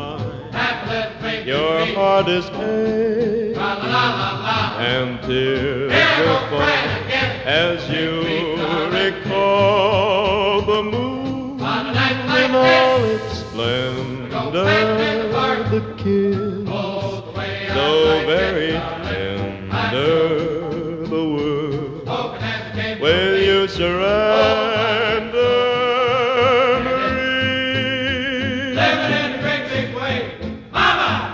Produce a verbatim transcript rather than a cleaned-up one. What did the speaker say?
mind. Happy little baby. Your heart is pain, La la la la la. and tears Here will goes fall crying again. as you recall the moon On a night like in all this, its splendor, the the kiss oh, the way I so like very it, darling. tender, the word. Spoken as it came Will from me. you surrender, Marie? Living in a great big way. Mama!